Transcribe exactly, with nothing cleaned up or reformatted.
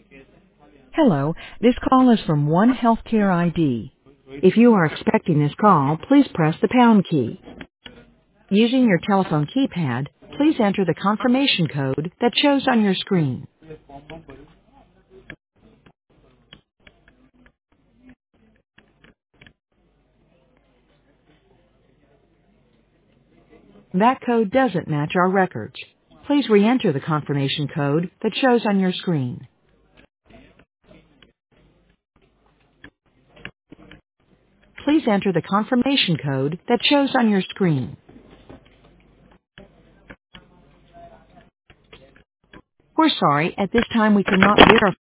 Hello, this call is from One Healthcare I D. If you are expecting this call, please press the pound key. Using your telephone keypad, please enter the confirmation code that shows on your screen. That code doesn't match our records. Please re-enter the confirmation code that shows on your screen. Please enter the confirmation code that shows on your screen. We're sorry, at this time we cannot verify